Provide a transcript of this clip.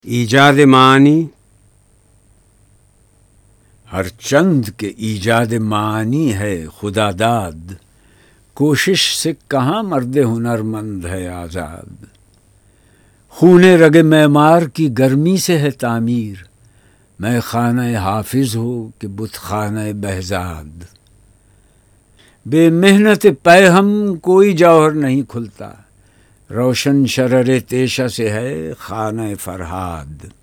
ईजाद मानी। हर चंद के ईजाद मानी है खुदादाद, कोशिश से कहाँ मर्दे हुनरमंद है आज़ाद। खूने रगे मैमार की गर्मी से है तामीर, मैं खाना हाफिज हो कि बुतखाना बहजाद। बेमेहनत पैहम कोई जौहर नहीं खुलता, रोशन शरर तेशा से है खाना फरहाद।